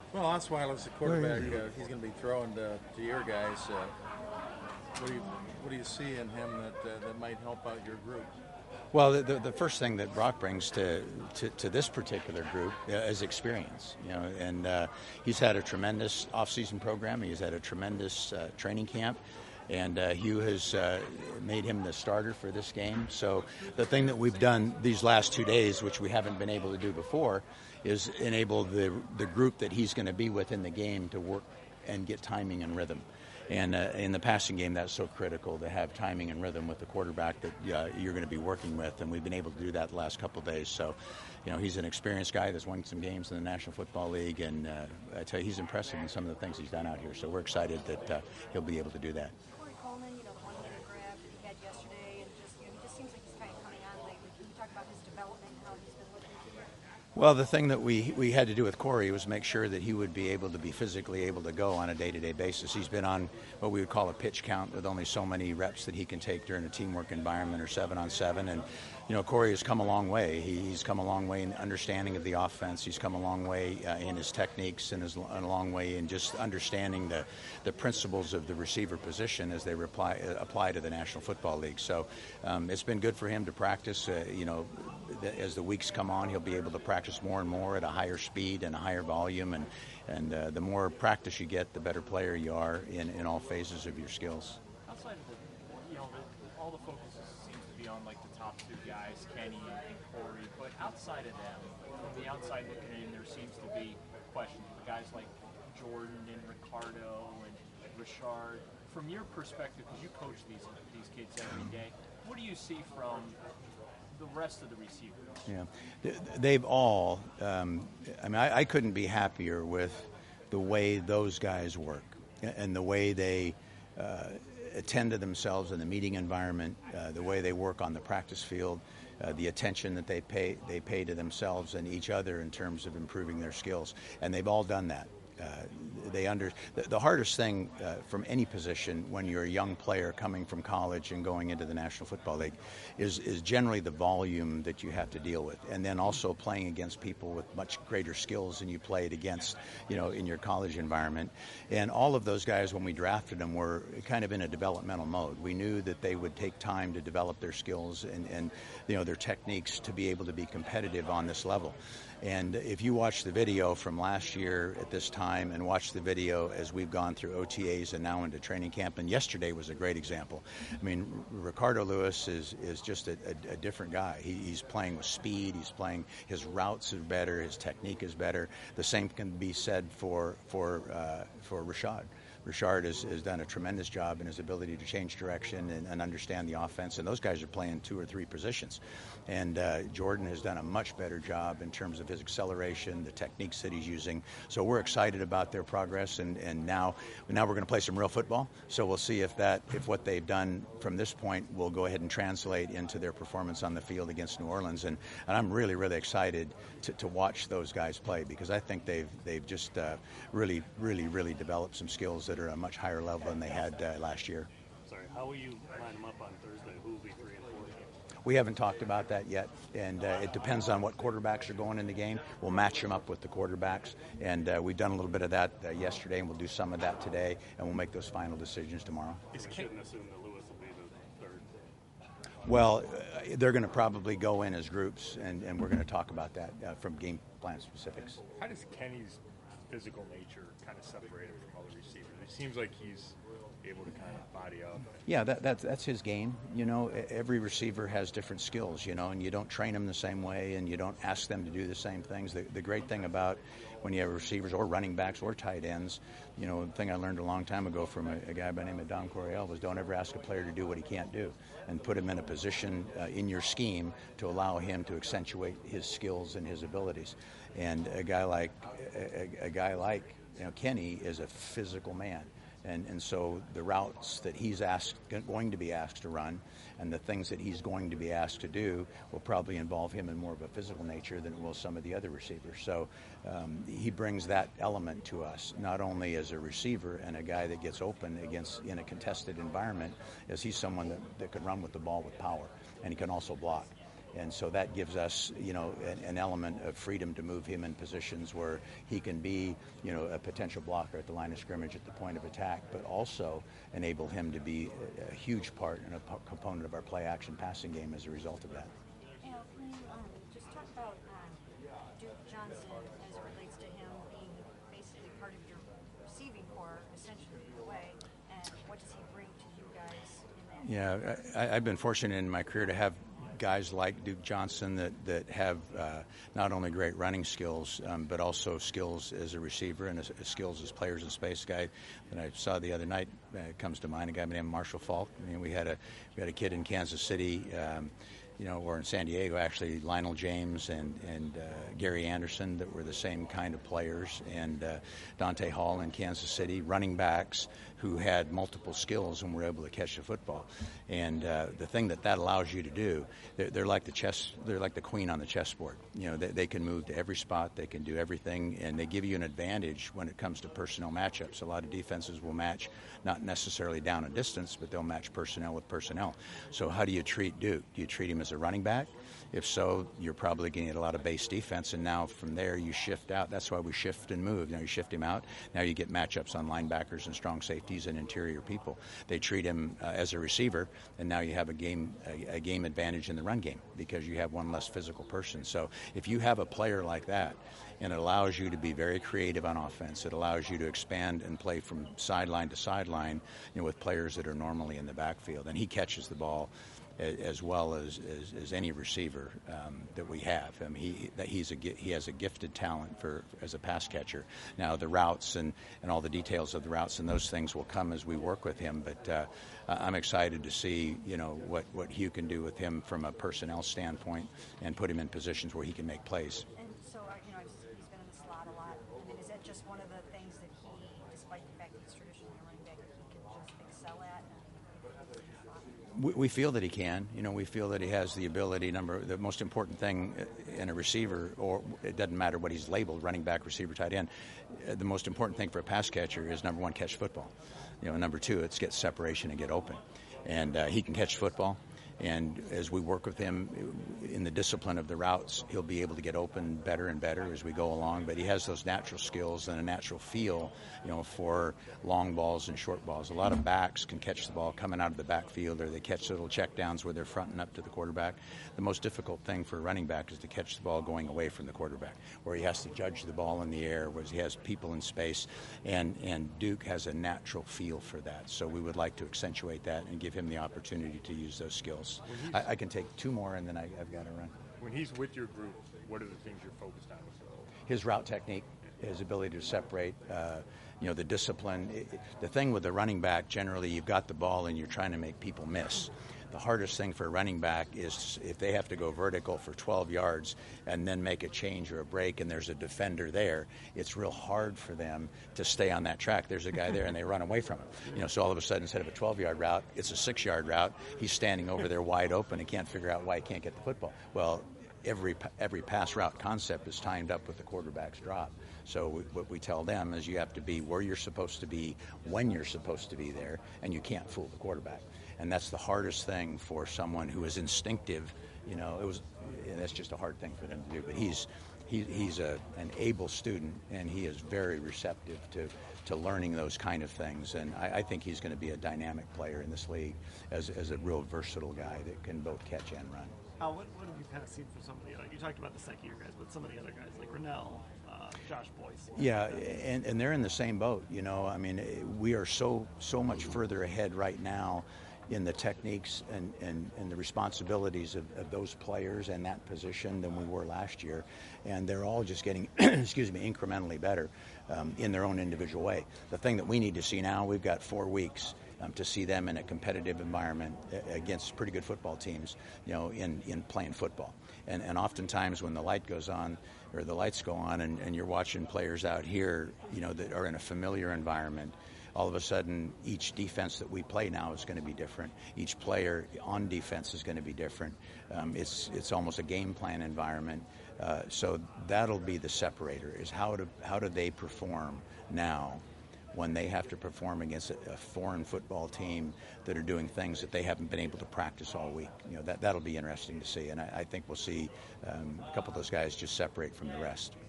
Well, Osweiler is the quarterback. He's going to be throwing to your guys. What do you see in him that might help out your group? Well, the first thing that Brock brings to this particular group is experience, and he's had a tremendous off-season program. He's had a tremendous training camp, and Hugh has made him the starter for this game. So the thing that we've done these last 2 days, which we haven't been able to do before, is enable the group that he's going to be with in the game to work and get timing and rhythm. And in the passing game, that's so critical to have timing and rhythm with the quarterback that you're going to be working with. And we've been able to do that the last couple of days. So, he's an experienced guy that's won some games in the National Football League. And I tell you, he's impressive in some of the things he's done out here. So we're excited that he'll be able to do that. Corey Coleman, the one-hitter grab that he had yesterday, and he just seems like he's kind of coming on lately. Can you talk about his development, how he's been looking? Well, the thing that we had to do with Corey was make sure that he would be able to be physically able to go on a day-to-day basis. He's been on what we would call a pitch count with only so many reps that he can take during a teamwork environment or 7-on-7. And, Corey has come a long way. He's come a long way in understanding of the offense. He's come a long way in his techniques and a long way in just understanding the principles of the receiver position as they apply to the National Football League. So it's been good for him to practice. As the weeks come on, he'll be able to practice more and more at a higher speed and a higher volume, and the more practice you get, the better player you are in all phases of your skills. Outside of all the focus seems to be on like the top two guys, Kenny and Corey, but outside of them, from the outside looking in, there seems to be questions for guys like Jordan and Ricardo and Richard. From your perspective, because you coach these kids every day, what do you see from the rest of the receivers? Yeah, they've all. I couldn't be happier with the way those guys work and the way they attend to themselves in the meeting environment, the way they work on the practice field, the attention that they pay to themselves and each other in terms of improving their skills, and they've all done that. The hardest thing from any position when you're a young player coming from college and going into the National Football League is generally the volume that you have to deal with, and then also playing against people with much greater skills than you played against, in your college environment. And all of those guys, when we drafted them, were kind of in a developmental mode. We knew that they would take time to develop their skills and their techniques to be able to be competitive on this level. And if you watch the video from last year at this time and watch the video as we've gone through OTAs and now into training camp, and yesterday was a great example. I mean, Ricardo Lewis is just a different guy. He's playing with speed. He's playing, his routes are better. His technique is better. The same can be said for Rashad. Richard has done a tremendous job in his ability to change direction and understand the offense, and those guys are playing 2 or 3 positions. And Jordan has done a much better job in terms of his acceleration, the techniques that he's using. So we're excited about their progress, and now we're going to play some real football. So we'll see if what they've done from this point will go ahead and translate into their performance on the field against New Orleans. And I'm really, really excited to watch those guys play, because I think they've just really, really, really developed some skills that are a much higher level than they had last year. Sorry, how will you line them up on Thursday? Who will be 3 and 4? We haven't talked about that yet, and it depends on what quarterbacks are going in the game. We'll match them up with the quarterbacks, and we've done a little bit of that yesterday, and we'll do some of that today, and we'll make those final decisions tomorrow. We shouldn't assume that Lewis will be the third. Well, they're going to probably go in as groups, and we're going to talk about that from game plan specifics. How does Kenny's physical nature kind of separate him from other receivers? It seems like he's able to kind of body up. Yeah, that's his game. Every receiver has different skills, and you don't train them the same way, and you don't ask them to do the same things. The great thing about when you have receivers or running backs or tight ends, the thing I learned a long time ago from a guy by the name of Don Coryell was don't ever ask a player to do what he can't do, and put him in a position in your scheme to allow him to accentuate his skills and his abilities. And a guy like Kenny is a physical man. And so the routes that he's going to be asked to run and the things that he's going to be asked to do will probably involve him in more of a physical nature than it will some of the other receivers. So he brings that element to us, not only as a receiver and a guy that gets open in a contested environment, as he's someone that can run with the ball with power, and he can also block. And so that gives us, an element of freedom to move him in positions where he can be, a potential blocker at the line of scrimmage at the point of attack, but also enable him to be a huge part and a component of our play-action passing game as a result of that. Can you just talk about Duke Johnson as it relates to him being basically part of your receiving core, essentially, in a way, and what does he bring to you guys in that? Yeah, I've been fortunate in my career to have guys like Duke Johnson that have not only great running skills, but also skills as a receiver and skills as players in space. A guy that I saw the other night comes to mind, a guy named Marshall Falk. I mean, we had a kid in Kansas City, or in San Diego, actually, Lionel James and Gary Anderson, that were the same kind of players, and Dante Hall in Kansas City, running backs who had multiple skills and were able to catch the football. And the thing that allows you to do, they're like the queen on the chessboard. They can move to every spot, they can do everything, and they give you an advantage when it comes to personnel matchups. A lot of defenses will match not necessarily down a distance, but they'll match personnel with personnel. So how do you treat Duke? Do you treat him as a running back? If so, you're probably going to get a lot of base defense, and now from there you shift out. That's why we shift and move. Now you shift him out. Now you get matchups on linebackers and strong safeties and interior people. They treat him as a receiver, and now you have a game advantage in the run game because you have one less physical person. So if you have a player like that, and it allows you to be very creative on offense, it allows you to expand and play from sideline to sideline, with players that are normally in the backfield, and he catches the ball as well as any receiver that we have. I mean, he has a gifted talent as a pass catcher. Now the routes and all the details of the routes and those things will come as we work with him. But I'm excited to see what Hugh can do with him from a personnel standpoint and put him in positions where he can make plays. And so, he's been in the slot a lot. I mean, is that just one of the things that he, despite the fact that he's traditionally a running back, that he can just excel at? We feel that he can. We feel that he has the ability. The most important thing in a receiver, or it doesn't matter what he's labeled, running back, receiver, tight end, the most important thing for a pass catcher is, number one, catch football. Number two, it's get separation and get open. And he can catch football. And as we work with him in the discipline of the routes, he'll be able to get open better and better as we go along. But he has those natural skills and a natural feel, for long balls and short balls. A lot of backs can catch the ball coming out of the backfield, or they catch little checkdowns where they're fronting up to the quarterback. The most difficult thing for a running back is to catch the ball going away from the quarterback, where he has to judge the ball in the air, where he has people in space. And Duke has a natural feel for that. So we would like to accentuate that and give him the opportunity to use those skills. I can take two more, and then I've got to run. When he's with your group, what are the things you're focused on with him? His route technique, his ability to separate, the discipline. The thing with the running back, generally, you've got the ball and you're trying to make people miss. The hardest thing for a running back is if they have to go vertical for 12 yards and then make a change or a break and there's a defender there, it's real hard for them to stay on that track. There's a guy there and they run away from him. So all of a sudden, instead of a 12-yard route, it's a 6-yard route. He's standing over there wide open and can't figure out why he can't get the football. Well, every pass route concept is timed up with the quarterback's drop. So what we tell them is you have to be where you're supposed to be when you're supposed to be there, and you can't fool the quarterback. And that's the hardest thing for someone who is instinctive. That's just a hard thing for them to do. But he's an able student, and he is very receptive to learning those kind of things. And I think he's going to be a dynamic player in this league as a real versatile guy that can both catch and run. What have you kind of seen from some of the you talked about the second-year guys, but some of the other guys like Rennell, Josh Boyce? Yeah, and they're in the same boat. I mean, we are so much further ahead right now in the techniques and the responsibilities of those players and that position than we were last year. And they're all just getting, incrementally better in their own individual way. The thing that we need to see now, we've got 4 weeks to see them in a competitive environment against pretty good football teams, in playing football. And oftentimes when the light goes on, or the lights go on, and you're watching players out here, that are in a familiar environment, all of a sudden, each defense that we play now is going to be different. Each player on defense is going to be different. It's almost a game plan environment. So that'll be the separator, is how do they perform now when they have to perform against a foreign football team that are doing things that they haven't been able to practice all week. That'll be interesting to see, and I think we'll see a couple of those guys just separate from the rest.